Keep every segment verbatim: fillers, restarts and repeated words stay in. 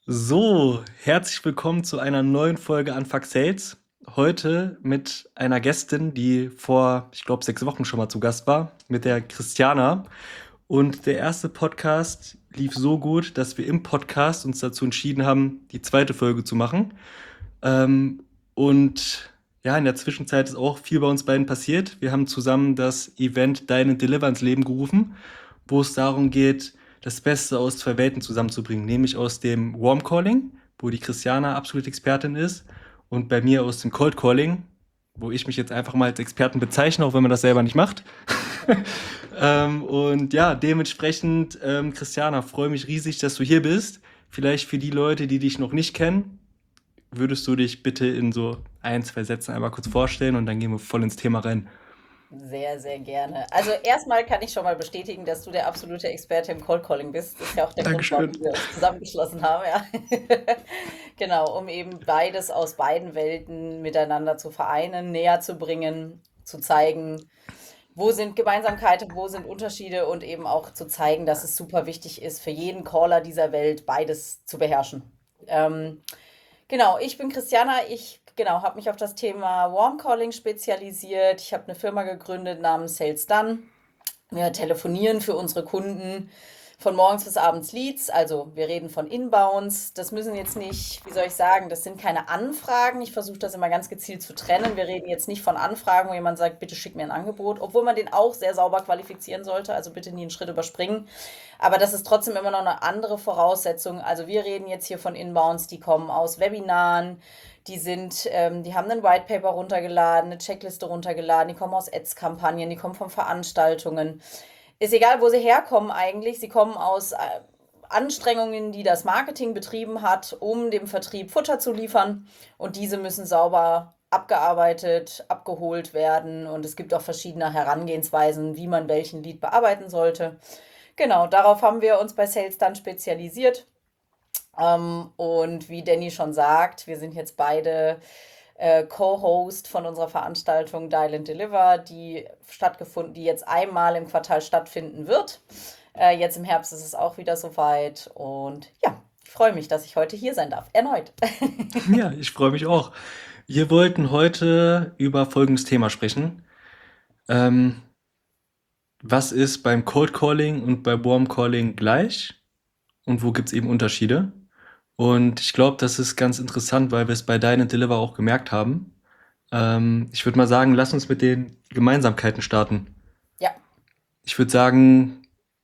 So, herzlich willkommen zu einer neuen Folge Unfuck Sales. Heute mit einer Gästin, die vor, ich glaube, sechs Wochen schon mal zu Gast war, mit der Christiana. Und der erste Podcast lief so gut, dass wir im Podcast uns dazu entschieden haben, die zweite Folge zu machen. Ähm, und ja, in der Zwischenzeit ist auch viel bei uns beiden passiert. Wir haben zusammen das Event Dine and Deliver ins Leben gerufen, wo es darum geht, das Beste aus zwei Welten zusammenzubringen, nämlich aus dem Warm Calling, wo die Christiana absolute Expertin ist, und bei mir aus dem Cold Calling, wo ich mich jetzt einfach mal als Experten bezeichne, auch wenn man das selber nicht macht. ähm, und ja, dementsprechend, ähm, Christiana, freue mich riesig, dass du hier bist. Vielleicht für die Leute, die dich noch nicht kennen, würdest du dich bitte in so ein, zwei Sätzen einmal kurz vorstellen und dann gehen wir voll ins Thema rein. Sehr, sehr gerne. Also erstmal kann ich schon mal bestätigen, dass du der absolute Experte im Cold Calling bist. Das ist ja auch der Grund, warum Dankeschön. wir uns zusammengeschlossen haben, ja. Genau, um eben beides aus beiden Welten miteinander zu vereinen, näher zu bringen, zu zeigen, wo sind Gemeinsamkeiten, wo sind Unterschiede und eben auch zu zeigen, dass es super wichtig ist, für jeden Caller dieser Welt beides zu beherrschen. Ähm, Genau, ich bin Christiana. Ich genau, habe mich auf das Thema Warm Calling spezialisiert. Ich habe eine Firma gegründet namens Sales Done. Wir telefonieren für unsere Kunden von morgens bis abends Leads. Also wir reden von Inbounds. Das müssen jetzt nicht, wie soll ich sagen, das sind keine Anfragen. Ich versuche das immer ganz gezielt zu trennen. Wir reden jetzt nicht von Anfragen, wo jemand sagt, bitte schick mir ein Angebot, obwohl man den auch sehr sauber qualifizieren sollte. Also bitte nie einen Schritt überspringen. Aber das ist trotzdem immer noch eine andere Voraussetzung. Also wir reden jetzt hier von Inbounds, die kommen aus Webinaren, die sind, ähm, die haben ein White Paper runtergeladen, eine Checkliste runtergeladen, die kommen aus Ads-Kampagnen, die kommen von Veranstaltungen. Ist egal, wo sie herkommen eigentlich. Sie kommen aus äh, Anstrengungen, die das Marketing betrieben hat, um dem Vertrieb Futter zu liefern. Und diese müssen sauber abgearbeitet, abgeholt werden. Und es gibt auch verschiedene Herangehensweisen, wie man welchen Lead bearbeiten sollte. Genau, darauf haben wir uns bei Sales dann spezialisiert. Ähm, und wie Danny schon sagt, wir sind jetzt beide äh, Co-Host von unserer Veranstaltung Dial and Deliver, die stattgefunden, die jetzt einmal im Quartal stattfinden wird. Äh, jetzt im Herbst ist es auch wieder soweit. Und ja, ich freue mich, dass ich heute hier sein darf. Erneut. Ja, ich freue mich auch. Wir wollten heute über folgendes Thema sprechen. Ähm, Was ist beim Cold Calling und bei Warm Calling gleich und wo gibt es eben Unterschiede? Und ich glaube, das ist ganz interessant, weil wir es bei Dine and Deliver auch gemerkt haben. Ähm, ich würde mal sagen, lass uns mit den Gemeinsamkeiten starten. Ja, Ich würde sagen,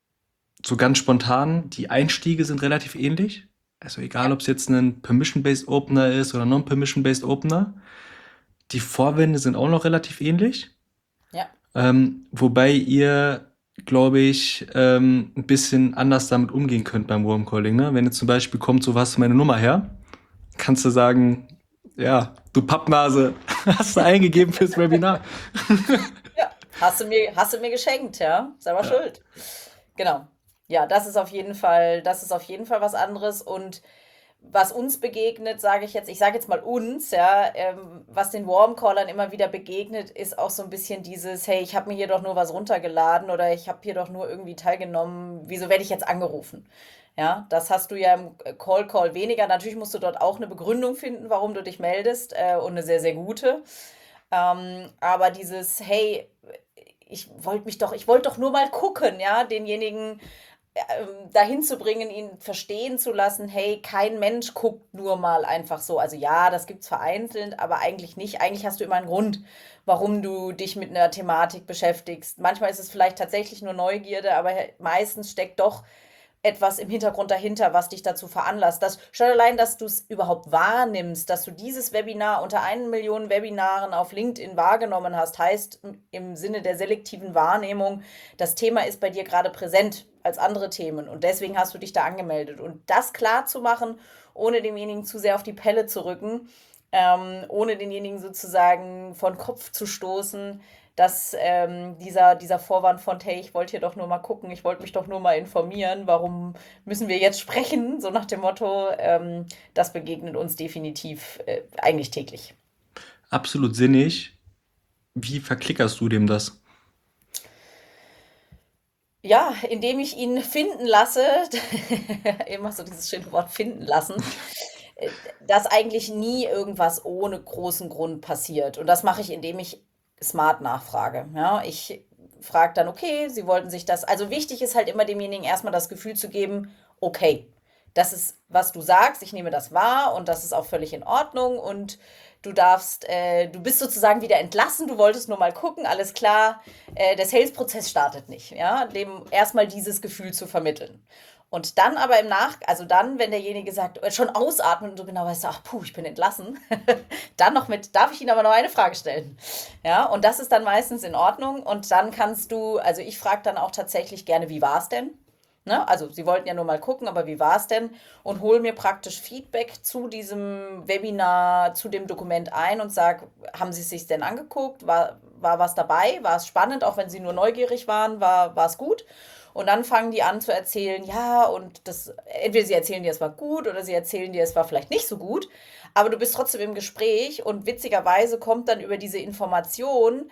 so ganz spontan, die Einstiege sind relativ ähnlich. Also egal, ja, ob es jetzt ein Permission-Based Opener ist oder Non-Permission-Based Opener. Die Vorwände sind auch noch relativ ähnlich. ja. Ähm, wobei ihr, glaube ich, ähm, ein bisschen anders damit umgehen könnt beim Warm Calling. Ne? Wenn jetzt zum Beispiel kommt, so was meine Nummer her, kannst du sagen, ja, du Pappnase, hast du eingegeben fürs Webinar. Ja, hast du mir, hast du mir geschenkt, ja? Selber Ja, schuld. Genau. Ja, das ist auf jeden Fall, das ist auf jeden Fall was anderes. Und was uns begegnet, sage ich jetzt, ich sage jetzt mal uns, ja, ähm, was den Warmcallern immer wieder begegnet, ist auch so ein bisschen dieses, hey, ich habe mir hier doch nur was runtergeladen oder ich habe hier doch nur irgendwie teilgenommen, wieso werde ich jetzt angerufen? Ja, das hast du ja im Call Call weniger. Natürlich musst du dort auch eine Begründung finden, warum du dich meldest, äh, und eine sehr, sehr gute. Ähm, aber dieses, hey, ich wollte mich doch, ich wollte doch nur mal gucken, ja, denjenigen ähm, dahin zu bringen, ihn verstehen zu lassen, hey, kein Mensch guckt nur mal einfach so. Also ja, das gibt's vereinzelt, aber eigentlich nicht. Eigentlich hast du immer einen Grund, warum du dich mit einer Thematik beschäftigst. Manchmal ist es vielleicht tatsächlich nur Neugierde, aber meistens steckt doch etwas im Hintergrund dahinter, was dich dazu veranlasst. Das, schon allein, dass du es überhaupt wahrnimmst, dass du dieses Webinar unter einen Million Webinaren auf LinkedIn wahrgenommen hast, heißt im Sinne der selektiven Wahrnehmung, das Thema ist bei dir gerade präsent als andere Themen und deswegen hast du dich da angemeldet. Und das klar zu machen, ohne demjenigen zu sehr auf die Pelle zu rücken, ähm, ohne denjenigen sozusagen von Kopf zu stoßen, dass ähm, dieser, dieser Vorwand von, hey, ich wollte hier doch nur mal gucken, ich wollte mich doch nur mal informieren, warum müssen wir jetzt sprechen, so nach dem Motto, ähm, das begegnet uns definitiv äh, eigentlich täglich. absolut sinnig. Wie verklickerst du dem das? Ja, indem ich ihn finden lasse, immer so dieses schöne Wort finden lassen, äh, dass eigentlich nie irgendwas ohne großen Grund passiert. Und das mache ich, indem ich smart nachfrage. Ja, ich frage dann, okay, Sie wollten sich das. Also wichtig ist halt immer demjenigen erstmal das Gefühl zu geben, okay, das ist, was du sagst, ich nehme das wahr und das ist auch völlig in Ordnung und du darfst, äh, du bist sozusagen wieder entlassen, du wolltest nur mal gucken, alles klar, äh, der Sales-Prozess startet nicht, ja, dem erstmal dieses Gefühl zu vermitteln. Und dann aber im Nach, also dann, wenn derjenige sagt, äh, schon ausatmen und so genau weißt du, ach puh, ich bin entlassen, dann noch mit, darf ich Ihnen aber noch eine Frage stellen? Ja, und das ist dann meistens in Ordnung und dann kannst du, also ich frage dann auch tatsächlich gerne, wie war es denn? Ne? Also sie wollten ja nur mal gucken, aber wie war es denn? Und hole mir praktisch Feedback zu diesem Webinar, zu dem Dokument ein und sage, haben Sie es sich denn angeguckt? War, war was dabei? War es spannend, auch wenn Sie nur neugierig waren? War, war es gut? Und dann fangen die an zu erzählen, ja, und das, entweder sie erzählen dir, es war gut oder sie erzählen dir, es war vielleicht nicht so gut, aber du bist trotzdem im Gespräch und witzigerweise kommt dann über diese Information,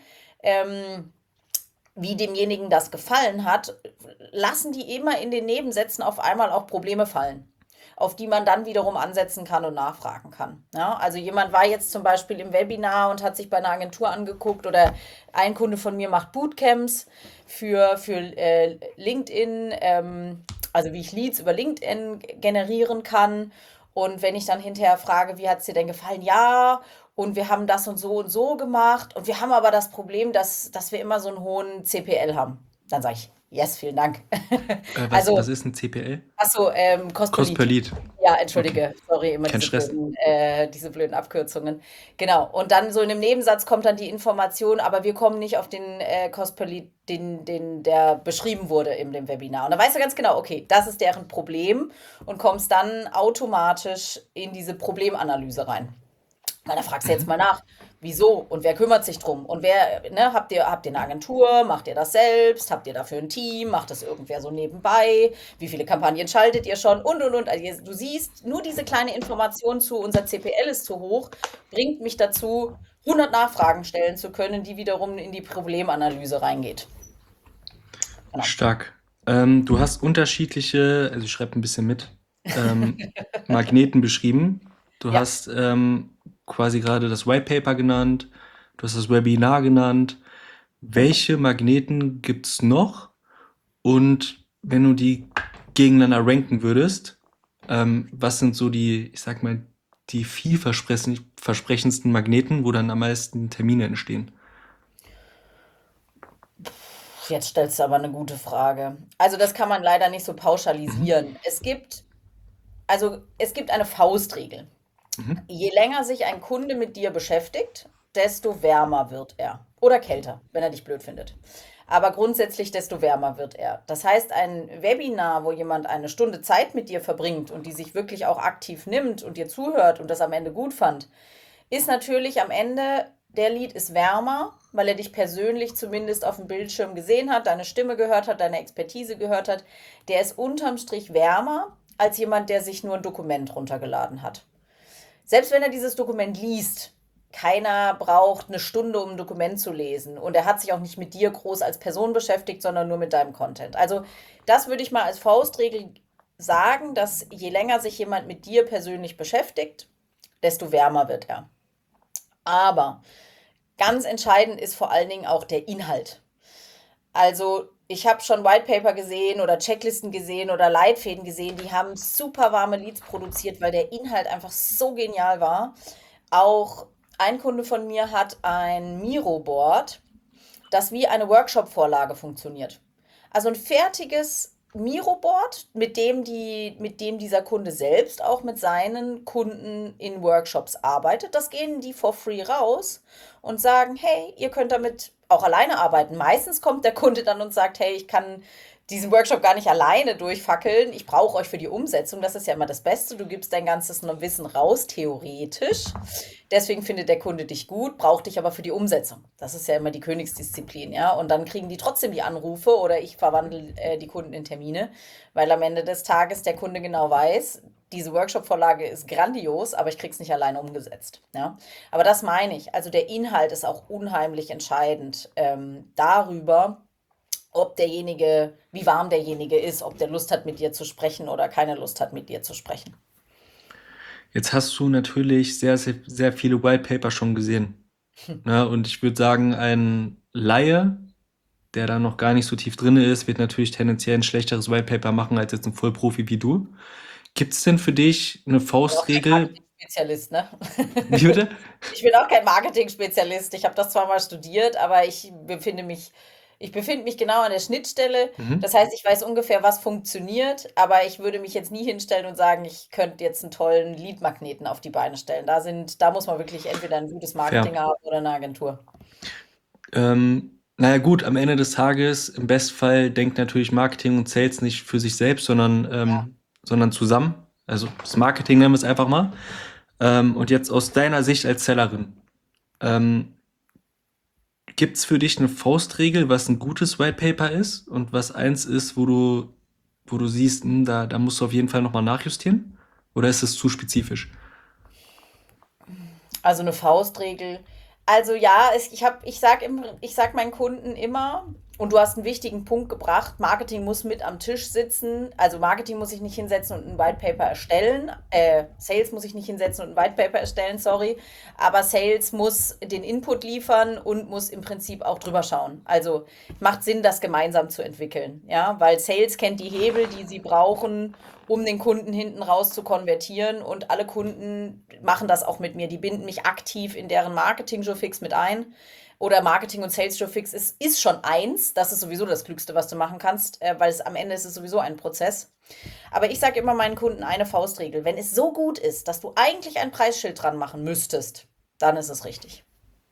ähm, wie demjenigen das gefallen hat, lassen die immer in den Nebensätzen auf einmal auch Probleme fallen, auf die man dann wiederum ansetzen kann und nachfragen kann. Ja, also jemand war jetzt zum Beispiel im Webinar und hat sich bei einer Agentur angeguckt oder ein Kunde von mir macht Bootcamps für, für äh, LinkedIn, ähm, also wie ich Leads über LinkedIn generieren kann. Und wenn ich dann hinterher frage, wie hat es dir denn gefallen? Ja, und wir haben das und so und so gemacht. Und wir haben aber das Problem, dass, dass wir immer so einen hohen C P L haben. Dann sage ich, yes, vielen Dank. Äh, was, Also, was ist ein C P L? achso, ähm, Cost per Cost per Lead. Lead. Ja, Okay, entschuldige, sorry, immer kein diese Stress. blöden, äh, diese blöden Abkürzungen. Genau. Und dann so in dem Nebensatz kommt dann die Information, aber wir kommen nicht auf den äh, Cost per Lead, den, den, der beschrieben wurde in dem Webinar. Und dann weißt du ganz genau, okay, das ist deren Problem und kommst dann automatisch in diese Problemanalyse rein. Weil da fragst du jetzt Mhm. mal nach, wieso und wer kümmert sich drum? Und wer, ne, habt ihr, habt ihr eine Agentur? Macht ihr das selbst? Habt ihr dafür ein Team? Macht das irgendwer so nebenbei? Wie viele Kampagnen schaltet ihr schon? Und, und, und. Also du siehst, nur diese kleine Information zu, unser C P L ist zu hoch, bringt mich dazu, hundert Nachfragen stellen zu können, die wiederum in die Problemanalyse reingeht. Genau. Stark. Ähm, du hast unterschiedliche, also ich schreibe ein bisschen mit, ähm, Magneten beschrieben. Du Ja. hast ähm, quasi gerade das White Paper genannt, du hast das Webinar genannt. Welche Magneten gibt's noch? Und wenn du die gegeneinander ranken würdest, ähm, was sind so die, ich sag mal, die vielversprechendsten Magneten, wo dann am meisten Termine entstehen? Jetzt stellst du aber eine gute Frage. Also das kann man leider nicht so Mhm. pauschalisieren. Es gibt, also es gibt eine Faustregel. Mhm. Je länger sich ein Kunde mit dir beschäftigt, desto wärmer wird er. Oder kälter, wenn er dich blöd findet. Aber grundsätzlich, desto wärmer wird er. Das heißt, ein Webinar, wo jemand eine Stunde Zeit mit dir verbringt und die sich wirklich auch aktiv nimmt und dir zuhört und das am Ende gut fand, ist natürlich am Ende, der Lead ist wärmer, weil er dich persönlich zumindest auf dem Bildschirm gesehen hat, deine Stimme gehört hat, deine Expertise gehört hat. Der ist unterm Strich wärmer als jemand, der sich nur ein Dokument runtergeladen hat. Selbst wenn er dieses Dokument liest, keiner braucht eine Stunde, um ein Dokument zu lesen. Und er hat sich auch nicht mit dir groß als Person beschäftigt, sondern nur mit deinem Content. Also das würde ich mal als Faustregel sagen, dass je länger sich jemand mit dir persönlich beschäftigt, desto wärmer wird er. Aber ganz entscheidend ist vor allen Dingen auch der Inhalt. Also ich habe schon White Paper gesehen oder Checklisten gesehen oder Leitfäden gesehen, die haben super warme Leads produziert, weil der Inhalt einfach so genial war. Auch ein Kunde von mir hat ein Miro-Board, das wie eine Workshop-Vorlage funktioniert. Also ein fertiges Miro-Board, mit dem, die, mit dem dieser Kunde selbst auch mit seinen Kunden in Workshops arbeitet. Das gehen die for free raus und sagen, hey, ihr könnt damit auch alleine arbeiten. Meistens kommt der Kunde dann und sagt, hey, ich kann diesen Workshop gar nicht alleine durchfackeln. Ich brauche euch für die Umsetzung. Das ist ja immer das Beste. Du gibst dein ganzes Wissen raus, theoretisch. Deswegen findet der Kunde dich gut, braucht dich aber für die Umsetzung. Das ist ja immer die Königsdisziplin, ja. Und dann kriegen die trotzdem die Anrufe oder ich verwandle äh, die Kunden in Termine, weil am Ende des Tages der Kunde genau weiß, diese Workshop-Vorlage ist grandios, aber ich krieg's nicht alleine umgesetzt. Ja? Aber das meine ich. Also der Inhalt ist auch unheimlich entscheidend ähm, darüber, ob derjenige, wie warm derjenige ist, ob der Lust hat, mit dir zu sprechen oder keine Lust hat, mit dir zu sprechen. Jetzt hast du natürlich sehr, sehr, sehr viele White Paper schon gesehen. Ne? Und ich würde sagen, ein Laie, der da noch gar nicht so tief drin ist, wird natürlich tendenziell ein schlechteres White Paper machen als jetzt ein Vollprofi wie du. Gibt es denn für dich eine Ich bin auch kein Faustregel? Marketing-Spezialist, ne? Wie bitte? Ich bin auch kein Marketing-Spezialist. Ich habe das zwar mal studiert, aber ich befinde mich, ich befinde mich genau an der Schnittstelle. Mhm. Das heißt, ich weiß ungefähr, was funktioniert, aber ich würde mich jetzt nie hinstellen und sagen, ich könnte jetzt einen tollen Lead-Magneten auf die Beine stellen. Da sind, da muss man wirklich entweder ein gutes Fair. Marketing haben oder eine Agentur. Ähm, naja gut, am Ende des Tages, im Bestfall denkt natürlich Marketing und Sales nicht für sich selbst, sondern, ähm, sondern zusammen. Also das Marketing nennen wir es einfach mal. Ähm, und jetzt aus deiner Sicht als Sellerin, ähm, gibt es für dich eine Faustregel, was ein gutes White Paper ist und was eins ist, wo du, wo du siehst, hm, da, da musst du auf jeden Fall nochmal nachjustieren? Oder ist es zu spezifisch? Also eine Faustregel. Also ja, es, ich hab, ich sag im, ich sag meinen Kunden immer, und du hast einen wichtigen Punkt gebracht, Marketing muss mit am Tisch sitzen. Also Marketing muss sich nicht hinsetzen und ein White Paper erstellen. Äh, Sales muss sich nicht hinsetzen und ein White Paper erstellen, sorry. Aber Sales muss den Input liefern und muss im Prinzip auch drüber schauen. Also macht Sinn, das gemeinsam zu entwickeln. Ja, weil Sales kennt die Hebel, die sie brauchen, um den Kunden hinten raus zu konvertieren. Und alle Kunden machen das auch mit mir. Die binden mich aktiv in deren Marketing-Joe-Fix mit ein. Oder Marketing und Sales Joe-Fix ist, ist schon eins. Das ist sowieso das Klügste, was du machen kannst, äh, weil es am Ende ist es sowieso ein Prozess. Aber ich sage immer meinen Kunden eine Faustregel. Wenn es so gut ist, dass du eigentlich ein Preisschild dran machen müsstest, dann ist es richtig.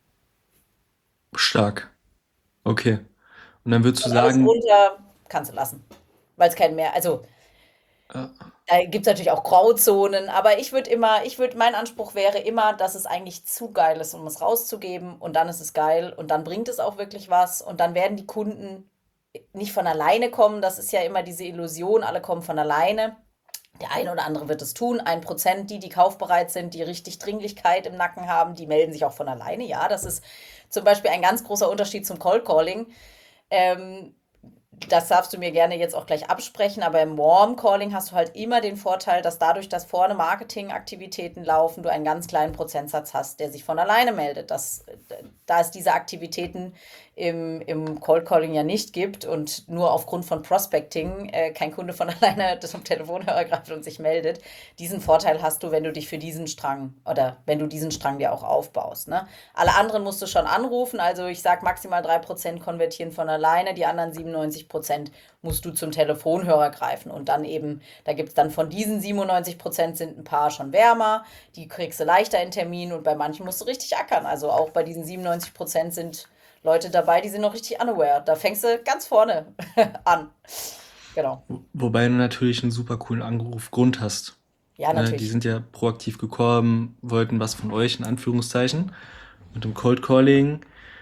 Stark. Okay. Und dann würdest du Und alles sagen, drunter kannst du lassen. Weil es keinen mehr, also äh, da gibt es natürlich auch Grauzonen, aber ich würde immer, ich würde, mein Anspruch wäre immer, dass es eigentlich zu geil ist, um es rauszugeben und dann ist es geil und dann bringt es auch wirklich was und dann werden die Kunden nicht von alleine kommen. Das ist ja immer diese Illusion, alle kommen von alleine. Der eine oder andere wird es tun. Ein Prozent, die, die kaufbereit sind, die richtig Dringlichkeit im Nacken haben, die melden sich auch von alleine. Ja, das ist zum Beispiel ein ganz großer Unterschied zum Cold Calling. Ähm, Das darfst du mir gerne jetzt auch gleich absprechen, aber im Warm Calling hast du halt immer den Vorteil, dass dadurch, dass vorne Marketingaktivitäten laufen, du einen ganz kleinen Prozentsatz hast, der sich von alleine meldet. Das, da es diese Aktivitäten im, im Cold Calling ja nicht gibt und nur aufgrund von Prospecting äh, kein Kunde von alleine zum Telefonhörer greift und sich meldet, diesen Vorteil hast du, wenn du dich für diesen Strang oder wenn du diesen Strang dir auch aufbaust. Ne? Alle anderen musst du schon anrufen, also ich sage maximal drei Prozent konvertieren von alleine, die anderen siebenundneunzig Prozent musst du zum Telefonhörer greifen und dann eben, da gibt es dann von diesen siebenundneunzig Prozent sind ein paar schon wärmer, die kriegst du leichter in Termin und bei manchen musst du richtig ackern. Also auch bei diesen siebenundneunzig Prozent sind Leute dabei, die sind noch richtig unaware. Da fängst du ganz vorne an. Genau. wo- wobei du natürlich einen super coolen Anrufgrund hast. Ja, Ne? Die natürlich. sind ja proaktiv gekommen, wollten was von euch, in Anführungszeichen. Und im Cold Calling,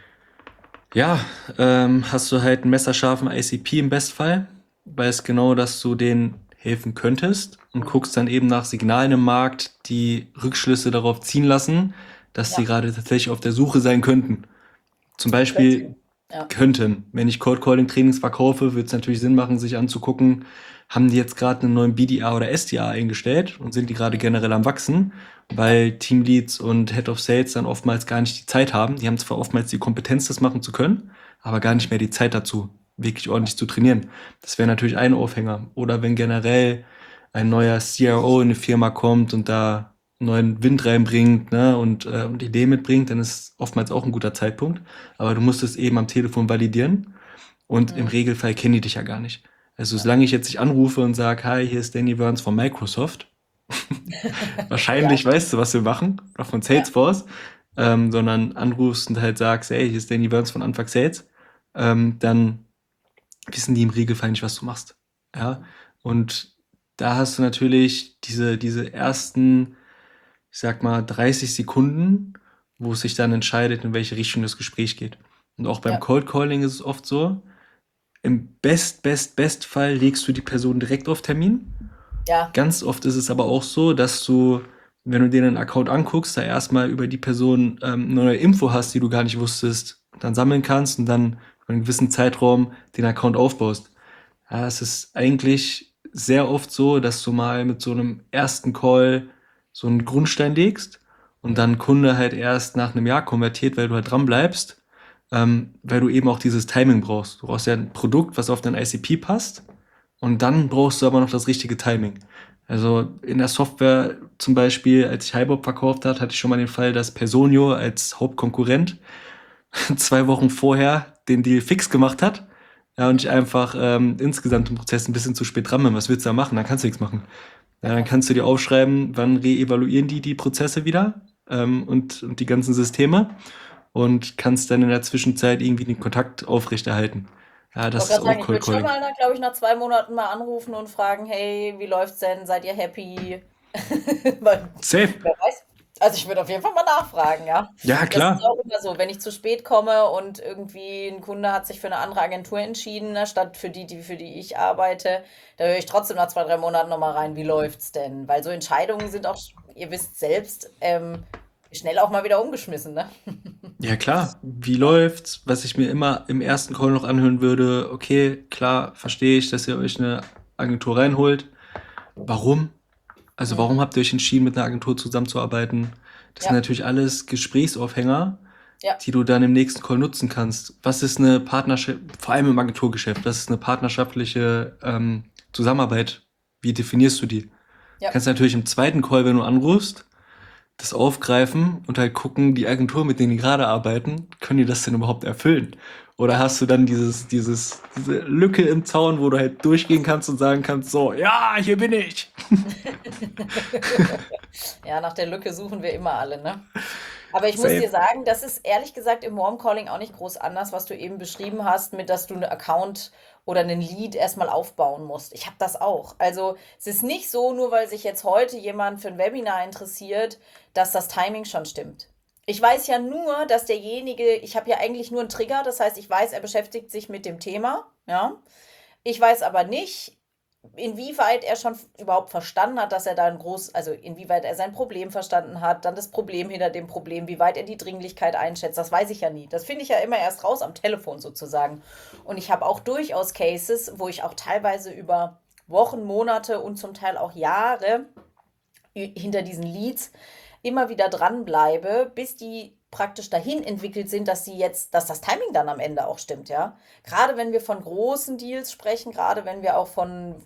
ja, ähm, hast du halt einen messerscharfen I C P im Bestfall, weißt genau, dass du denen helfen könntest und guckst dann eben nach Signalen im Markt, die Rückschlüsse darauf ziehen lassen, dass sie Ja, gerade tatsächlich auf der Suche sein könnten. Zum Beispiel könnten. Ja, könnten. Wenn ich Cold Calling Trainings verkaufe, wird es natürlich Sinn machen, sich anzugucken, haben die jetzt gerade einen neuen B D A oder S D A eingestellt und sind die gerade generell am Wachsen, ja, weil Teamleads und Head of Sales dann oftmals gar nicht die Zeit haben. Die haben zwar oftmals die Kompetenz, das machen zu können, aber gar nicht mehr die Zeit dazu, wirklich ordentlich zu trainieren. Das wäre natürlich ein Aufhänger. Oder wenn generell ein neuer C R O in eine Firma kommt und da neuen Wind reinbringt, ne, und, äh, und Ideen mitbringt, dann ist oftmals auch ein guter Zeitpunkt. Aber du musst es eben am Telefon validieren und im mhm, Regelfall kennen die dich ja gar nicht. Also ja, solange ich jetzt nicht anrufe und sage, hi, hier ist Danny Burns von Microsoft, ja, wahrscheinlich weißt du, was wir machen, oder von ja, Salesforce, ähm, sondern anrufst und halt sagst, hey, hier ist Danny Burns von Anfang Sales, ähm, dann wissen die im Regelfall nicht, was du machst. Ja, und da hast du natürlich diese, diese ersten, ich sag mal, dreißig Sekunden, wo es sich dann entscheidet, in welche Richtung das Gespräch geht. Und auch beim ja, Cold Calling ist es oft so, im Best, Best, Best Fall legst du die Person direkt auf Termin. ja, Ganz oft ist es aber auch so, dass du, wenn du dir einen Account anguckst, da erstmal über die Person ähm, eine neue Info hast, die du gar nicht wusstest, dann sammeln kannst und dann einen gewissen Zeitraum den Account aufbaust. Ja, es ist eigentlich sehr oft so, dass du mal mit so einem ersten Call so einen Grundstein legst und dann ein Kunde halt erst nach einem Jahr konvertiert, weil du halt dran bleibst, ähm, weil du eben auch dieses Timing brauchst. Du brauchst ja ein Produkt, was auf dein I C P passt und dann brauchst du aber noch das richtige Timing. Also in der Software zum Beispiel, als ich HiBob verkauft hat, hatte ich schon mal den Fall, dass Personio als Hauptkonkurrent zwei Wochen vorher den Deal fix gemacht hat. Ja, und ich einfach ähm, insgesamt im Prozess ein bisschen zu spät dran bin. Was willst du da machen? Dann kannst du nichts machen. Ja, Ja, dann krass. kannst du dir aufschreiben, wann reevaluieren die die Prozesse wieder ähm, und, und die ganzen Systeme und kannst dann in der Zwischenzeit irgendwie den Kontakt aufrechterhalten. Ja, Ich wollte das ist gerade auch sagen, ich Cold würde schon Calling. mal, glaube ich, nach zwei Monaten mal anrufen und fragen, hey, wie läuft's denn? Seid ihr happy? Weil, Safe. wer weiß. Also ich würde auf jeden Fall mal nachfragen, ja. Ja, Das ist klar. auch immer so, wenn ich zu spät komme und irgendwie ein Kunde hat sich für eine andere Agentur entschieden, ne, statt für die, die, für die ich arbeite, da höre ich trotzdem nach zwei, drei Monaten nochmal rein, wie läuft's denn? Weil so Entscheidungen sind auch, ihr wisst selbst, ähm, schnell auch mal wieder umgeschmissen, ne? Ja, klar. Wie Ja, läuft's? Was ich mir immer im ersten Call noch anhören würde, okay, klar, verstehe ich, dass ihr euch eine Agentur reinholt. Warum? Also mhm. warum habt ihr euch entschieden, mit einer Agentur zusammenzuarbeiten? Das sind Ja, natürlich alles Gesprächsaufhänger, ja. die du dann im nächsten Call nutzen kannst. Was ist eine Partnerschaft, vor allem im Agenturgeschäft, was ist eine partnerschaftliche ähm, Zusammenarbeit? Wie definierst du die? Du Ja. kannst natürlich im zweiten Call, wenn du anrufst, das aufgreifen und halt gucken, die Agentur, mit denen die gerade arbeiten, können die das denn überhaupt erfüllen? Oder Ja. hast du dann dieses, dieses, diese Lücke im Zaun, wo du halt durchgehen kannst und sagen kannst, so, ja, hier bin ich. Ja, nach der Lücke suchen wir immer alle, ne? Aber ich muss dir Safe. sagen, das ist ehrlich gesagt im Warm Calling auch nicht groß anders, was du eben beschrieben hast, mit dass du einen Account oder einen Lead erstmal aufbauen musst. Ich habe das auch. Also es ist nicht so, nur weil sich jetzt heute jemand für ein Webinar interessiert, dass das Timing schon stimmt. Ich weiß ja nur, dass derjenige, ich habe ja eigentlich nur einen Trigger, das heißt, ich weiß, er beschäftigt sich mit dem Thema, ja. Ich weiß aber nicht, inwieweit er schon überhaupt verstanden hat, dass er da ein groß, also inwieweit er sein Problem verstanden hat, dann das Problem hinter dem Problem, wie weit er die Dringlichkeit einschätzt, das weiß ich ja nie. Das finde ich ja immer erst raus am Telefon sozusagen. Und ich habe auch durchaus Cases, wo ich auch teilweise über Wochen, Monate und zum Teil auch Jahre hinter diesen Leads immer wieder dranbleibe, bis die praktisch dahin entwickelt sind, dass sie jetzt, dass das Timing dann am Ende auch stimmt, ja. Gerade wenn wir von großen Deals sprechen, gerade wenn wir auch von,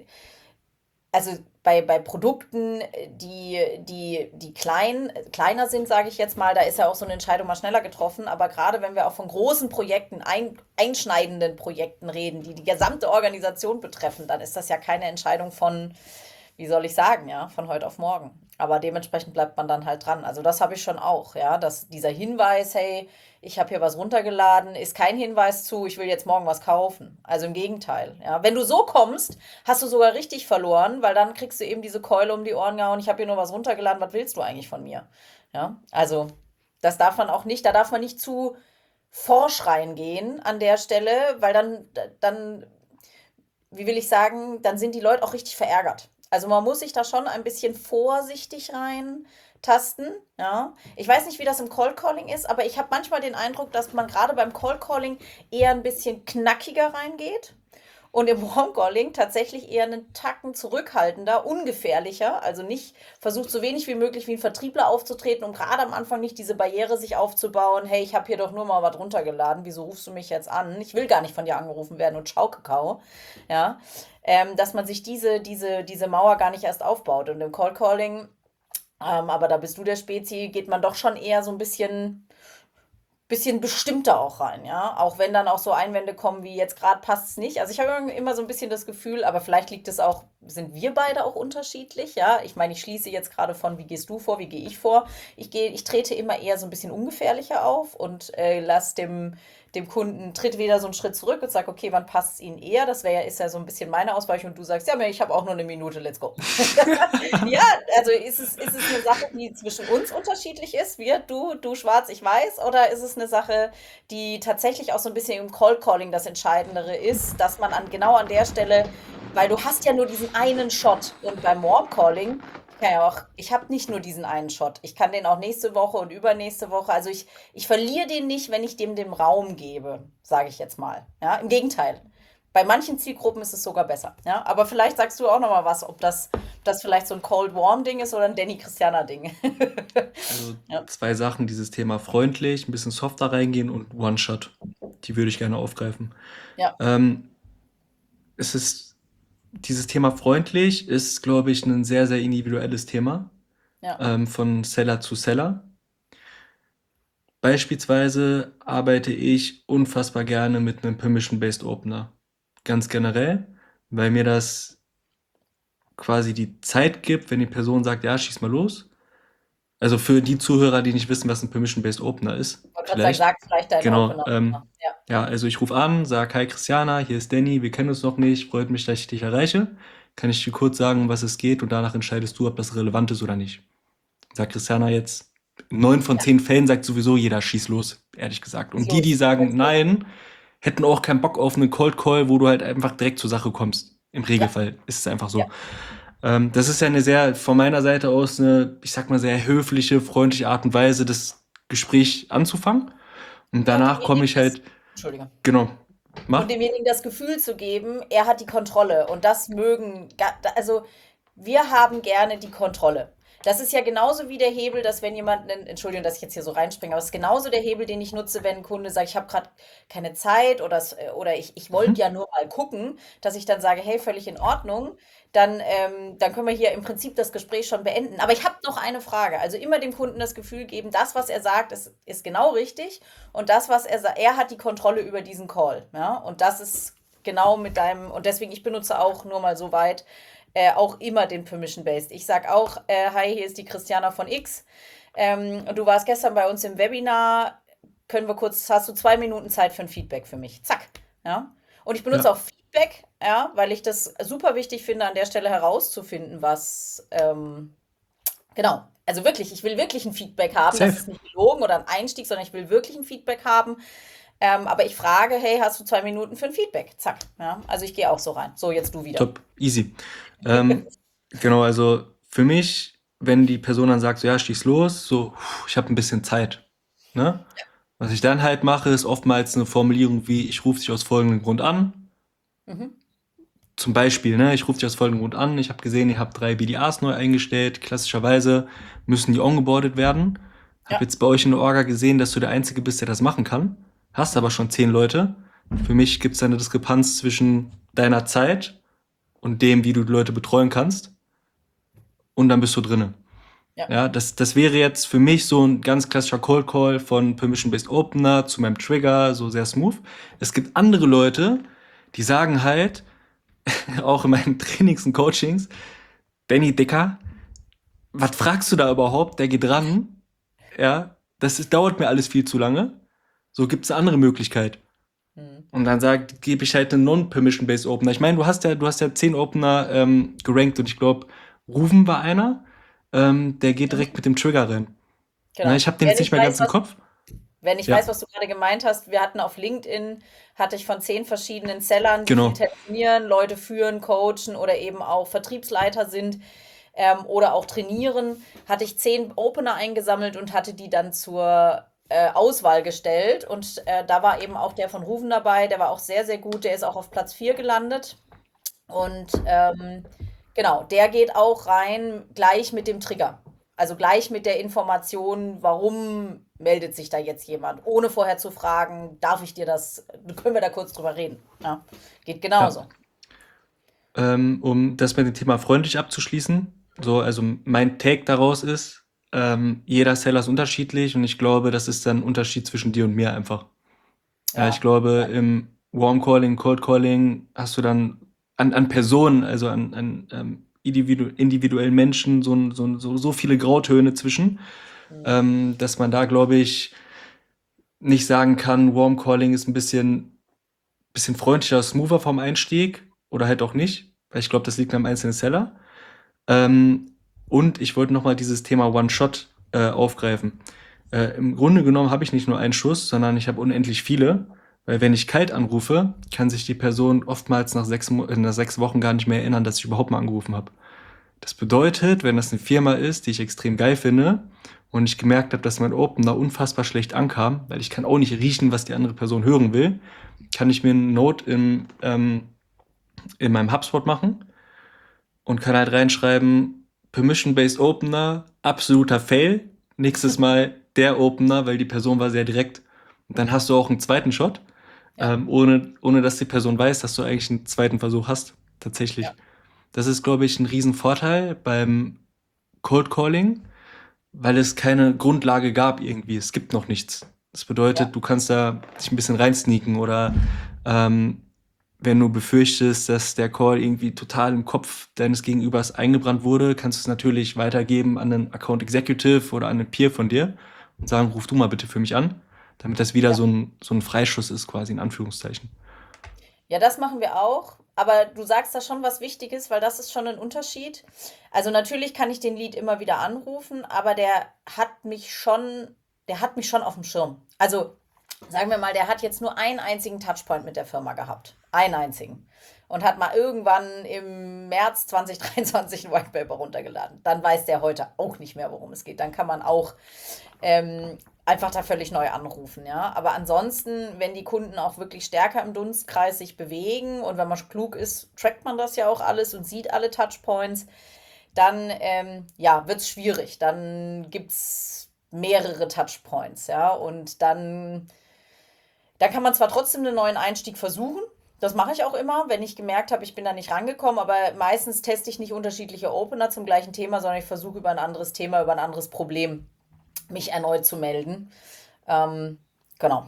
also bei, bei Produkten, die, die, die klein, kleiner sind, sage ich jetzt mal, da ist ja auch so eine Entscheidung mal schneller getroffen. Aber gerade wenn wir auch von großen Projekten, ein, einschneidenden Projekten reden, die die gesamte Organisation betreffen, dann ist das ja keine Entscheidung von, wie soll ich sagen, ja, von heute auf morgen. Aber dementsprechend bleibt man dann halt dran. Also das habe ich schon auch, ja, dass dieser Hinweis, hey, ich habe hier was runtergeladen, ist kein Hinweis zu, ich will jetzt morgen was kaufen. Also im Gegenteil, ja. Wenn du so kommst, hast du sogar richtig verloren, weil dann kriegst du eben diese Keule um die Ohren gehauen, ich habe hier nur was runtergeladen, was willst du eigentlich von mir? Ja, also das darf man auch nicht, da darf man nicht zu forsch reingehen an der Stelle, weil dann, dann wie will ich sagen, dann sind die Leute auch richtig verärgert. Also man muss sich da schon ein bisschen vorsichtig reintasten, ja. Ich weiß nicht, wie das im Cold Calling ist, aber ich habe manchmal den Eindruck, dass man gerade beim Cold Calling eher ein bisschen knackiger reingeht und im Warm Calling tatsächlich eher einen Tacken zurückhaltender, ungefährlicher, also nicht versucht so wenig wie möglich wie ein Vertriebler aufzutreten, um gerade am Anfang nicht diese Barriere sich aufzubauen, hey, ich habe hier doch nur mal was runtergeladen, wieso rufst du mich jetzt an? Ich will gar nicht von dir angerufen werden und schau Kakao, ja, ähm, dass man sich diese, diese, diese Mauer gar nicht erst aufbaut. Und im Cold Calling, ähm, aber da bist du der Spezi, geht man doch schon eher so ein bisschen bisschen bestimmter auch rein, ja. Auch wenn dann auch so Einwände kommen wie jetzt gerade passt es nicht. Also ich habe immer so ein bisschen das Gefühl, aber vielleicht liegt es auch, sind wir beide auch unterschiedlich, ja. Ich meine, ich schließe jetzt gerade von, wie gehst du vor, wie gehe ich vor. Ich gehe, ich trete immer eher so ein bisschen ungefährlicher auf und äh, lass dem, dem Kunden, tritt wieder so einen Schritt zurück und sag, okay, wann passt es ihnen eher? Das wäre ja, ist ja so ein bisschen meine Ausweichung und du sagst, ja, ich habe auch nur eine Minute, let's go. Ja, also ist es, ist es eine Sache, die zwischen uns unterschiedlich ist, wir, du, du schwarz, ich weiß, oder ist es eine Sache, die tatsächlich auch so ein bisschen im Cold Calling das Entscheidendere ist, dass man an genau an der Stelle, weil du hast ja nur diesen einen Shot und beim Warm Calling kann ja auch ich habe nicht nur diesen einen Shot. Ich kann den auch nächste Woche und übernächste Woche also, ich ich verliere den nicht, wenn ich dem den Raum gebe, sage ich jetzt mal, ja? Im Gegenteil. Bei manchen Zielgruppen ist es sogar besser, ja? Aber vielleicht sagst du auch noch mal was, ob das das vielleicht so ein Cold Warm Ding ist oder ein Danny Christiana Ding. Also Ja, zwei Sachen, dieses Thema freundlich, ein bisschen softer reingehen und One-Shot. Die würde ich gerne aufgreifen. ja, Ähm, es ist, dieses Thema freundlich ist, glaube ich, ein sehr, sehr individuelles Thema, ja. ähm, von Seller zu Seller. Beispielsweise arbeite ich unfassbar gerne mit einem Permission-Based Opener. Ganz generell, weil mir das quasi die Zeit gibt, wenn die Person sagt, ja, schieß mal los. Also für die Zuhörer, die nicht wissen, was ein Permission-Based Opener ist, Ich wollte grad sagen, vielleicht. sag vielleicht deinen Genau. Opener noch Ähm, mal. Ja, ja, also ich rufe an, sage, hi Christiana, hier ist Danny, wir kennen uns noch nicht, freut mich, dass ich dich erreiche. Kann ich dir kurz sagen, um was es geht und danach entscheidest du, ob das relevant ist oder nicht. Sagt Christiana jetzt, in neun von ja. zehn Fällen sagt sowieso jeder, schieß los, ehrlich gesagt. Schieß Und die, die los. sagen Let's go. nein, hätten auch keinen Bock auf einen Cold Call, wo du halt einfach direkt zur Sache kommst. Im Ja, Regelfall ist es einfach ja. so. Ähm, das ist ja eine sehr, von meiner Seite aus, eine, ich sag mal, sehr höfliche, freundliche Art und Weise, das Gespräch anzufangen. Und Ja, und danach komme demjenigen ich das halt, Entschuldige. genau, Und mach. demjenigen das Gefühl zu geben, er hat die Kontrolle. Und das mögen, ga- da- also wir haben gerne die Kontrolle. Das ist ja genauso wie der Hebel, dass wenn jemand, einen- Entschuldigung, dass ich jetzt hier so reinspringe, aber es ist genauso der Hebel, den ich nutze, wenn ein Kunde sagt, ich habe gerade keine Zeit oder, es- äh, oder ich, ich wollte ja Mhm. nur mal gucken, dass ich dann sage, hey, völlig in Ordnung, dann, ähm, dann können wir hier im Prinzip das Gespräch schon beenden. Aber ich habe noch eine Frage. Also immer dem Kunden das Gefühl geben, das, was er sagt, ist, ist genau richtig. Und das, was er sagt, er hat die Kontrolle über diesen Call. Ja? Und das ist genau mit deinem, und deswegen, ich benutze auch nur mal so weit, äh, auch immer den Permission-Based. Ich sage auch, äh, hi, hier ist die Christiana von X. Ähm, und du warst gestern bei uns im Webinar. Können wir kurz, hast du zwei Minuten Zeit für ein Feedback für mich? Zack. Ja. Und ich benutze Ja, auch Feedback, ja, weil ich das super wichtig finde, an der Stelle herauszufinden, was, ähm, genau. Also wirklich, ich will wirklich ein Feedback haben. Das safe. ist nicht gelogen oder ein Einstieg, sondern ich will wirklich ein Feedback haben. Ähm, aber ich frage, hey, hast du zwei Minuten für ein Feedback? Zack. Ja, also ich gehe auch so rein. So, jetzt du wieder. Top, easy. Ähm, genau, also für mich, wenn die Person dann sagt, so, ja, schieß los, so, puh, ich habe ein bisschen Zeit. Ne? Was ich dann halt mache, ist oftmals eine Formulierung wie, ich rufe dich aus folgendem Grund an. Mhm. Zum Beispiel, ne, ich rufe dich aus folgendem Grund an, ich habe gesehen, ihr habt drei B D As neu eingestellt. Klassischerweise müssen die ongeboardet werden. Hab Ja. jetzt bei euch in der Orga gesehen, dass du der Einzige bist, der das machen kann. Hast aber Mhm. schon zehn Leute. Für mich gibt es eine Diskrepanz zwischen deiner Zeit und dem, wie du die Leute betreuen kannst. Und dann bist du drinne. Ja. Ja, das, das wäre jetzt für mich so ein ganz klassischer Cold Call von Permission-Based Opener zu meinem Trigger, so sehr smooth. Es gibt andere Leute, die sagen halt, auch in meinen Trainings und Coachings, Benny Dicker, was fragst du da überhaupt? Der geht ran. Ja, das ist, dauert mir alles viel zu lange. So gibt es eine andere Möglichkeit. Mhm. Und dann sagt, gebe ich halt einen Non-Permission-Based Opener. Ich meine, du hast ja, du hast ja zehn Opener ähm, gerankt und ich glaube, Ruven war einer. Ähm, der geht direkt Mhm. mit dem Trigger rein. Na, Genau. ich habe den Wenn jetzt nicht ich mehr weiß, ganz im was, Kopf. wenn ich Ja, weiß, was du gerade gemeint hast, wir hatten auf LinkedIn, hatte ich von zehn verschiedenen Sellern, die viel genau. telefonieren, Leute führen, coachen oder eben auch Vertriebsleiter sind, ähm, oder auch trainieren, hatte ich zehn Opener eingesammelt und hatte die dann zur äh, Auswahl gestellt. Und äh, da war eben auch der von Ruven dabei, der war auch sehr, sehr gut, der ist auch auf Platz vier gelandet. Und ähm, genau, der geht auch rein gleich mit dem Trigger. Also gleich mit der Information, warum meldet sich da jetzt jemand, ohne vorher zu fragen, darf ich dir das, können wir da kurz drüber reden. Ja, geht Ja. genauso. Ähm, um das mit dem Thema freundlich abzuschließen. So, also mein Take daraus ist, ähm, jeder Seller ist unterschiedlich und ich glaube, das ist dann ein Unterschied zwischen dir und mir einfach. Ja, ich Ja, glaube, im Warm Calling, Cold Calling hast du dann an, an Personen, also an, an ähm, individu individuellen Menschen so, ein- so, ein- so, so viele Grautöne zwischen, mhm. ähm, dass man da, glaube ich, nicht sagen kann, Warm Calling ist ein bisschen, bisschen freundlicher, smoother vom Einstieg oder halt auch nicht, weil ich glaube, das liegt am einzelnen Seller. Ähm, und ich wollte noch mal dieses Thema One-Shot äh, aufgreifen. Äh, Im Grunde genommen habe ich nicht nur einen Schuss, sondern ich habe unendlich viele. Weil wenn ich kalt anrufe, kann sich die Person oftmals nach sechs, Mo- äh, nach sechs Wochen gar nicht mehr erinnern, dass ich überhaupt mal angerufen habe. Das bedeutet, wenn das eine Firma ist, die ich extrem geil finde und ich gemerkt habe, dass mein Opener unfassbar schlecht ankam, weil ich kann auch nicht riechen, was die andere Person hören will, kann ich mir eine Note in, ähm, in meinem HubSpot machen und kann halt reinschreiben, Permission-Based Opener, absoluter Fail. Nächstes Mal der Opener, weil die Person war sehr direkt. Und dann hast du auch einen zweiten Shot, Ja, ähm, ohne, ohne dass die Person weiß, dass du eigentlich einen zweiten Versuch hast. Tatsächlich. ja, Das ist, glaube ich, ein Riesenvorteil beim Cold Calling, weil es keine Grundlage gab irgendwie. Es gibt noch nichts. Das ja. bedeutet, du kannst da dich ein bisschen reinsneaken oder ähm, wenn du befürchtest, dass der Call irgendwie total im Kopf deines Gegenübers eingebrannt wurde, kannst du es natürlich weitergeben an einen Account Executive oder an einen Peer von dir und sagen, ruf du mal bitte für mich an, damit das wieder Ja. so ein, so ein Freischuss ist, quasi in Anführungszeichen. Ja, das machen wir auch. Aber du sagst da schon was Wichtiges, weil das ist schon ein Unterschied. Also natürlich kann ich den Lead immer wieder anrufen, aber der hat mich schon, der hat mich schon auf dem Schirm. Also sagen wir mal, der hat jetzt nur einen einzigen Touchpoint mit der Firma gehabt. Einen einzigen. Und hat mal irgendwann im März zwanzig dreiundzwanzig ein White Paper runtergeladen. Dann weiß der heute auch nicht mehr, worum es geht. Dann kann man auch ähm, einfach da völlig neu anrufen, ja. Aber ansonsten, wenn die Kunden auch wirklich stärker im Dunstkreis sich bewegen und wenn man klug ist, trackt man das ja auch alles und sieht alle Touchpoints, dann ähm, ja, wird es schwierig. Dann gibt es mehrere Touchpoints, ja. Und dann, dann kann man zwar trotzdem einen neuen Einstieg versuchen. Das mache ich auch immer, wenn ich gemerkt habe, ich bin da nicht rangekommen, aber meistens teste ich nicht unterschiedliche Opener zum gleichen Thema, sondern ich versuche über ein anderes Thema, über ein anderes Problem mich erneut zu melden. Ähm, genau.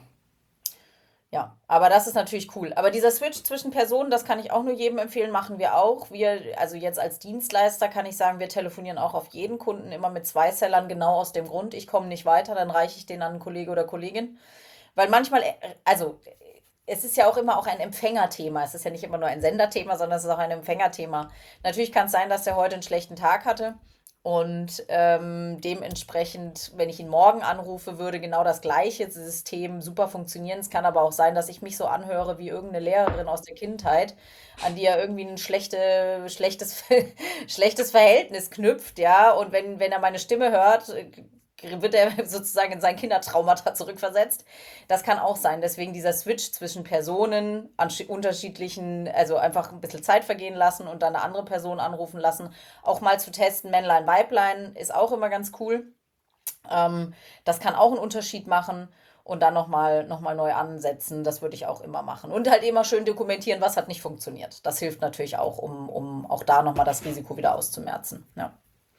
Ja, aber das ist natürlich cool. Aber dieser Switch zwischen Personen, das kann ich auch nur jedem empfehlen, machen wir auch. Wir, also jetzt als Dienstleister kann ich sagen, wir telefonieren auch auf jeden Kunden immer mit zwei Sellern, genau aus dem Grund, ich komme nicht weiter, dann reiche ich den an einen Kollege oder Kollegin. Weil manchmal, äh, also es ist ja auch immer auch ein Empfängerthema. Es ist ja nicht immer nur ein Senderthema, sondern es ist auch ein Empfängerthema. Natürlich kann es sein, dass er heute einen schlechten Tag hatte. Und ähm, dementsprechend, wenn ich ihn morgen anrufe, würde genau das gleiche System super funktionieren. Es kann aber auch sein, dass ich mich so anhöre wie irgendeine Lehrerin aus der Kindheit, an die er irgendwie ein schlechte, schlechtes, schlechtes Verhältnis knüpft, ja. Und wenn, wenn er meine Stimme hört, äh, wird er sozusagen in sein Kindertraumata zurückversetzt. Das kann auch sein. Deswegen dieser Switch zwischen Personen an unterschiedlichen, also einfach ein bisschen Zeit vergehen lassen und dann eine andere Person anrufen lassen. Auch mal zu testen, Männlein, Weiblein, ist auch immer ganz cool. Ähm, das kann auch einen Unterschied machen. Und dann nochmal noch mal neu ansetzen, das würde ich auch immer machen. Und halt immer schön dokumentieren, was hat nicht funktioniert. Das hilft natürlich auch, um, um auch da nochmal das Risiko wieder auszumerzen. Ja.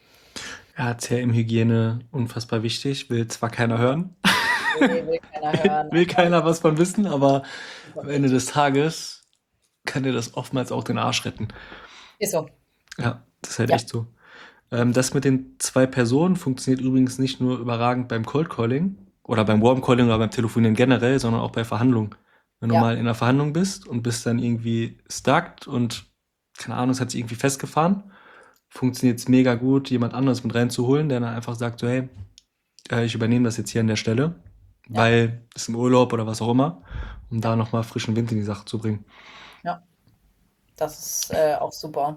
Ja, C R M-Hygiene unfassbar wichtig, will zwar keiner hören, Nee, will keiner hören, will aber keiner was von wissen, aber super am Ende wichtig. des Tages kann dir das oftmals auch den Arsch retten. Ist so. Ja, das ist halt Ja. echt so. Ähm, das mit den zwei Personen funktioniert übrigens nicht nur überragend beim Cold Calling oder beim Warm Calling oder beim Telefonieren generell, sondern auch bei Verhandlungen. Wenn du mal Ja. in einer Verhandlung bist und bist dann irgendwie stuck und keine Ahnung, es hat sich irgendwie festgefahren, funktioniert es mega gut, jemand anderes mit reinzuholen, der dann einfach sagt so, hey, äh, ich übernehme das jetzt hier an der Stelle, Ja. weil es im Urlaub oder was auch immer, um Ja. da nochmal frischen Wind in die Sache zu bringen. Ja. Das ist äh, auch super.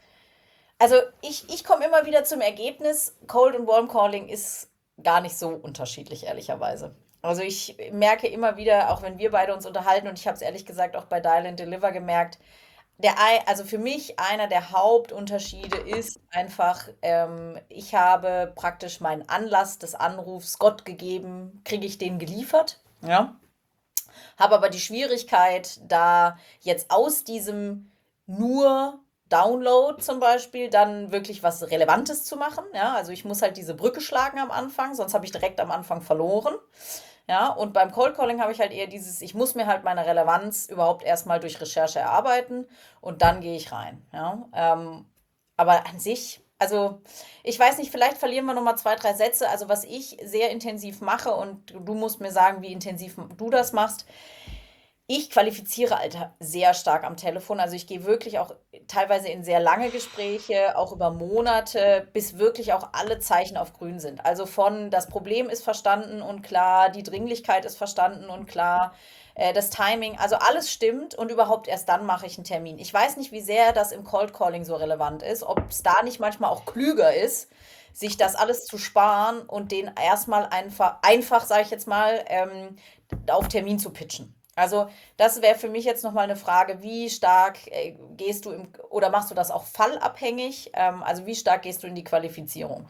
Also ich, ich komme immer wieder zum Ergebnis, Cold und Warm Calling ist gar nicht so unterschiedlich, ehrlicherweise. Also ich merke immer wieder, auch wenn wir beide uns unterhalten, und ich habe es ehrlich gesagt auch bei Dial and Deliver gemerkt, der, ei- also für mich einer der Hauptunterschiede ist einfach, ähm, ich habe praktisch meinen Anlass des Anrufs Gott gegeben, kriege ich den geliefert. Ja. Habe aber die Schwierigkeit, da jetzt aus diesem nur Download zum Beispiel dann wirklich was Relevantes zu machen. Ja, also ich muss halt diese Brücke schlagen am Anfang, sonst habe ich direkt am Anfang verloren. Ja, und beim Cold Calling habe ich halt eher dieses, ich muss mir halt meine Relevanz überhaupt erstmal durch Recherche erarbeiten und dann gehe ich rein. Ja, ähm, aber an sich, also ich weiß nicht, vielleicht verlieren wir nochmal zwei, drei Sätze. Also was ich sehr intensiv mache und du musst mir sagen, wie intensiv du das machst. Ich qualifiziere halt sehr stark am Telefon. Also ich gehe wirklich auch teilweise in sehr lange Gespräche, auch über Monate, bis wirklich auch alle Zeichen auf grün sind. Also von das Problem ist verstanden und klar, die Dringlichkeit ist verstanden und klar, äh, das Timing, also alles stimmt und überhaupt erst dann mache ich einen Termin. Ich weiß nicht, wie sehr das im Cold Calling so relevant ist, ob es da nicht manchmal auch klüger ist, sich das alles zu sparen und den erstmal einfach, einfach, sage ich jetzt mal, ähm, auf Termin zu pitchen. Also das wäre für mich jetzt nochmal eine Frage, wie stark äh, gehst du im, oder machst du das auch fallabhängig? Ähm, also wie stark gehst du in die Qualifizierung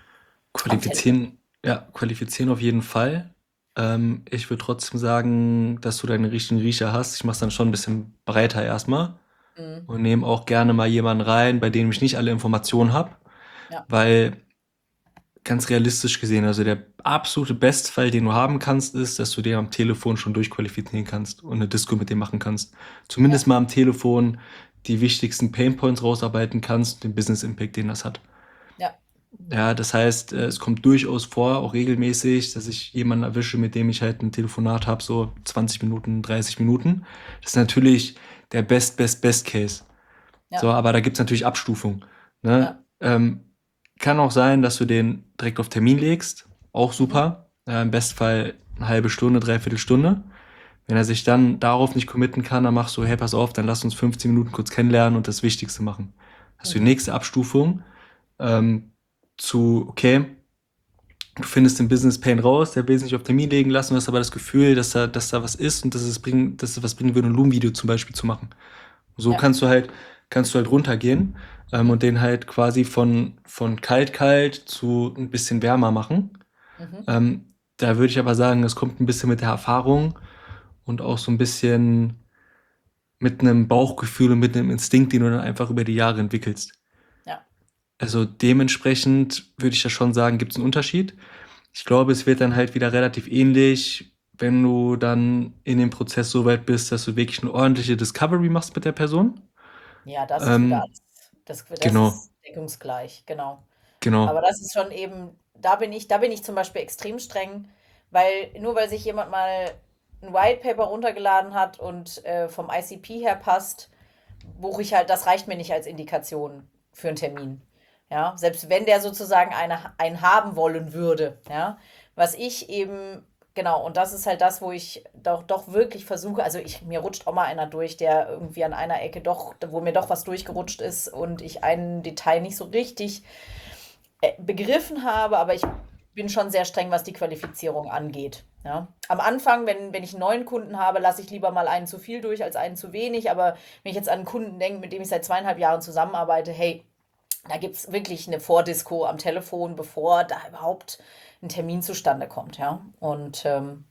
am Telefon? Qualifizieren, ja, qualifizieren auf jeden Fall. Ähm, ich würde trotzdem sagen, dass du deinen richtigen Riecher hast. Ich mache es dann schon ein bisschen breiter erstmal Mhm. und nehme auch gerne mal jemanden rein, bei dem ich nicht alle Informationen habe, Ja, weil ganz realistisch gesehen, also der absolute Bestfall, den du haben kannst, ist, dass du den am Telefon schon durchqualifizieren kannst und eine Disco mit dem machen kannst. Zumindest ja, mal am Telefon die wichtigsten Painpoints rausarbeiten kannst, den Business Impact, den das hat. ja. Ja, das heißt, äh, es kommt durchaus vor, auch regelmäßig, dass ich jemanden erwische, mit dem ich halt ein Telefonat habe, so zwanzig Minuten, dreißig Minuten. Das ist natürlich der Best, Best, Best Case. So, Ja, aber da gibt's natürlich Abstufungen. Ne? ja. Ähm, kann auch sein, dass du den direkt auf Termin legst. Auch Mhm. super. Äh, Im Bestfall eine halbe Stunde, dreiviertel Stunde. Wenn er sich dann darauf nicht committen kann, dann machst du, hey, pass auf, dann lass uns fünfzehn Minuten kurz kennenlernen und das Wichtigste machen. Hast du die Mhm. nächste Abstufung ähm, zu, okay, du findest den Business Pain raus, der will sich nicht auf Termin legen lassen, du hast aber das Gefühl, dass da, dass da was ist und dass es, bringen, dass es was bringen würde, ein Loom-Video zum Beispiel zu machen. So Ja. kannst du halt, kannst du halt runtergehen ähm, und den halt quasi von, von kalt, kalt zu ein bisschen wärmer machen. Mhm. Ähm, da würde ich aber sagen, das kommt ein bisschen mit der Erfahrung und auch so ein bisschen mit einem Bauchgefühl und mit einem Instinkt, den du dann einfach über die Jahre entwickelst. Ja. Also dementsprechend würde ich ja schon sagen, gibt es einen Unterschied. Ich glaube, es wird dann halt wieder relativ ähnlich, wenn du dann in dem Prozess so weit bist, dass du wirklich eine ordentliche Discovery machst mit der Person. Ja, das ist wieder Ähm, alles. Das, das genau, ist deckungsgleich, genau. Aber genau. das ist schon eben, da bin ich, da bin ich zum Beispiel extrem streng, weil nur weil sich jemand mal ein White Paper runtergeladen hat und äh, vom I C P her passt, buche ich halt, das reicht mir nicht als Indikation für einen Termin. Ja, selbst wenn der sozusagen eine, einen haben wollen würde. Ja, was ich eben, genau, und das ist halt das, wo ich doch, doch wirklich versuche, also ich, mir rutscht auch mal einer durch, der irgendwie an einer Ecke doch, wo mir doch was durchgerutscht ist und ich ein Detail nicht so richtig äh, begriffen habe, aber ich bin schon sehr streng, was die Qualifizierung angeht. Ja. Am Anfang, wenn, wenn ich einen neuen Kunden habe, lasse ich lieber mal einen zu viel durch als einen zu wenig. Aber wenn ich jetzt an einen Kunden denke, mit dem ich seit zweieinhalb Jahren zusammenarbeite, hey, da gibt es wirklich eine Vordisco am Telefon, bevor da überhaupt ein Termin zustande kommt. Ja. Und ähm,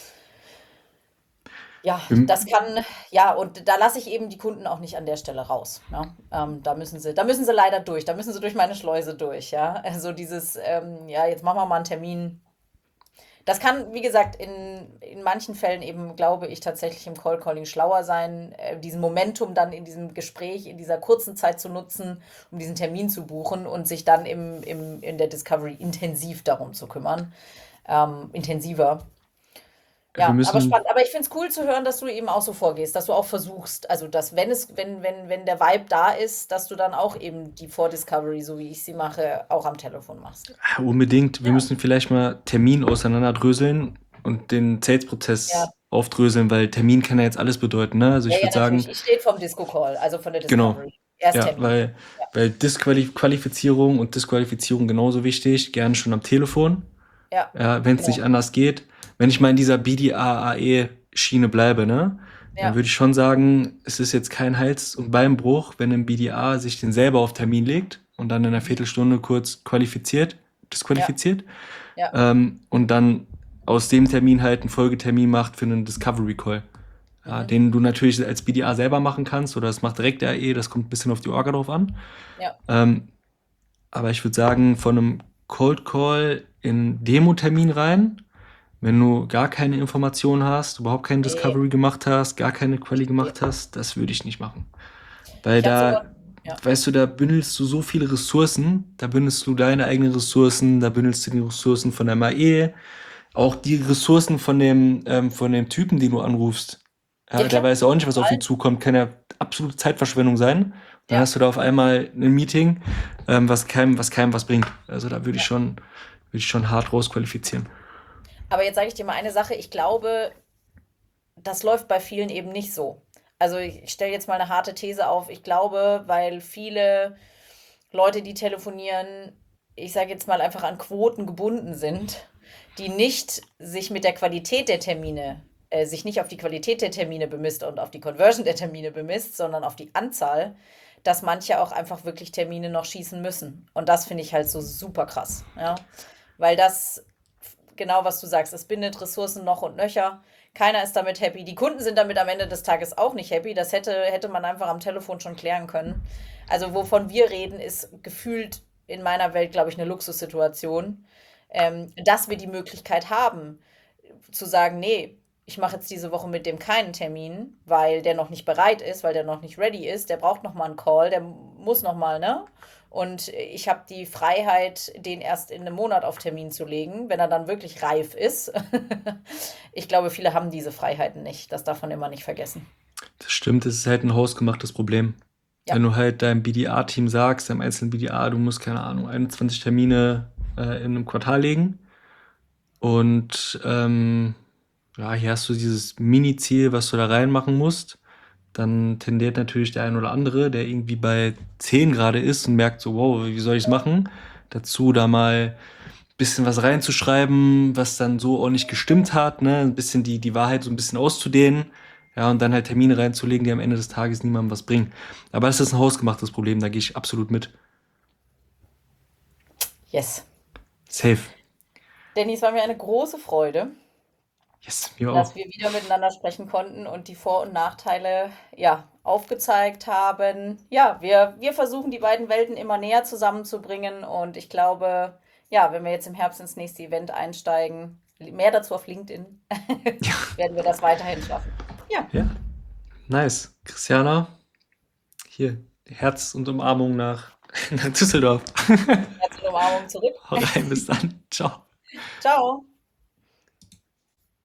ja, Wir, das kann, ja, und da lasse ich eben die Kunden auch nicht an der Stelle raus. Ja. Ähm, da müssen sie, da müssen sie leider durch, da müssen sie durch meine Schleuse durch, ja. Also dieses, ähm, ja, jetzt machen wir mal einen Termin. Das kann, wie gesagt, in, in manchen Fällen eben, glaube ich, tatsächlich im Cold Calling schlauer sein, äh, diesen Momentum dann in diesem Gespräch, in dieser kurzen Zeit zu nutzen, um diesen Termin zu buchen und sich dann im, im, in der Discovery intensiv darum zu kümmern. Ähm, intensiver. wir Ja, aber müssen, spannend. Aber ich finde es cool zu hören, dass du eben auch so vorgehst, dass du auch versuchst, also dass wenn es, wenn, wenn, wenn der Vibe da ist, dass du dann auch eben die Vordiscovery, so wie ich sie mache, auch am Telefon machst. ah, unbedingt, wir Ja, müssen vielleicht mal Termin auseinanderdröseln und den ja, Sales-Prozess aufdröseln, weil Termin kann ja jetzt alles bedeuten, ne? Also ja, ich ja, würde sagen, natürlich. Ich rede vom Disco Call, also von der genau, Discovery. Erst ja, Termin. weil, Ja, weil Disqualifizierung und Disqualifizierung genauso wichtig, gerne schon am Telefon. ja, Ja, wenn es nicht genau. anders geht. Wenn ich mal in dieser B D A A E-Schiene bleibe, ne, dann Ja, würde ich schon sagen, es ist jetzt kein Hals- und Beinbruch, wenn ein B D A sich den selber auf Termin legt und dann in einer mhm. Viertelstunde kurz qualifiziert, Ja, disqualifiziert, ja, ähm, und dann aus dem Termin halt einen Folgetermin macht für einen Discovery Call. Ja, mhm. den du natürlich als B D A selber machen kannst oder das macht direkt der A E, das kommt ein bisschen auf die Orga drauf an. Ja, Ähm, aber ich würde sagen, von einem Cold Call in Demo-Termin rein, wenn du gar keine Informationen hast, überhaupt keine nee, Discovery gemacht hast, gar keine Quali verstehe. gemacht hast, das würde ich nicht machen. Weil Ich habe sogar, da, ja, weißt du, da bündelst du so viele Ressourcen, da bündelst du deine eigenen Ressourcen, da bündelst du die Ressourcen von der M A E, auch die Ressourcen von dem, ähm, von dem Typen, den du anrufst. Ja, Ja der klar, weiß auch nicht, was auf ihn total. zukommt. Kann ja absolute Zeitverschwendung sein. Dann Ja, hast du da auf einmal ein Meeting, ähm, was keinem, was keinem was bringt. Also da würde ich ja. schon, würde ich schon hart rausqualifizieren. Aber jetzt sage ich dir mal eine Sache, ich glaube, das läuft bei vielen eben nicht so. Also ich stelle jetzt mal eine harte These auf. Ich glaube, weil viele Leute, die telefonieren, ich sage jetzt mal einfach an Quoten gebunden sind, die nicht sich mit der Qualität der Termine, äh, sich nicht auf die Qualität der Termine bemisst und auf die Conversion der Termine bemisst, sondern auf die Anzahl, dass manche auch einfach wirklich Termine noch schießen müssen. Und das finde ich halt so super krass, ja. Weil das, genau was du sagst, es bindet Ressourcen noch und nöcher. Keiner ist damit happy. Die Kunden sind damit am Ende des Tages auch nicht happy. Das hätte, hätte man einfach am Telefon schon klären können. Also wovon wir reden, ist gefühlt in meiner Welt, glaube ich, eine Luxussituation, ähm, dass wir die Möglichkeit haben, zu sagen, nee, ich mache jetzt diese Woche mit dem keinen Termin, weil der noch nicht bereit ist, weil der noch nicht ready ist, der braucht noch mal einen Call, der muss noch mal, ne? Und ich habe die Freiheit, den erst in einem Monat auf Termin zu legen, wenn er dann wirklich reif ist. Ich glaube, viele haben diese Freiheiten nicht. Das darf man immer nicht vergessen. Das stimmt, das ist halt ein hausgemachtes Problem. Wenn Ja, du halt deinem B D A-Team sagst, deinem einzelnen B D A, du musst, keine Ahnung, einundzwanzig Termine äh, in einem Quartal legen und ähm, ja, hier hast du dieses Mini-Ziel, was du da reinmachen musst, dann tendiert natürlich der ein oder andere, der irgendwie bei zehn gerade ist und merkt so, wow, wie soll ich es machen? Dazu da mal ein bisschen was reinzuschreiben, was dann so auch nicht gestimmt hat, ne? Ein bisschen die, die Wahrheit so ein bisschen auszudehnen. Ja, und dann halt Termine reinzulegen, die am Ende des Tages niemandem was bringen. Aber das ist ein hausgemachtes Problem, da gehe ich absolut mit. yes. Safe. Danny, es war mir eine große Freude, Yes, mir auch. dass wir wieder miteinander sprechen konnten und die Vor- und Nachteile, ja, aufgezeigt haben. Ja, wir, wir versuchen die beiden Welten immer näher zusammenzubringen und ich glaube, ja, wenn wir jetzt im Herbst ins nächste Event einsteigen, mehr dazu auf LinkedIn, werden wir das weiterhin schaffen. Ja, Ja, nice. Christiana, hier, Herz und Umarmung nach, nach Düsseldorf. herzliche Umarmung zurück. Hau rein, bis dann. Ciao. Ciao.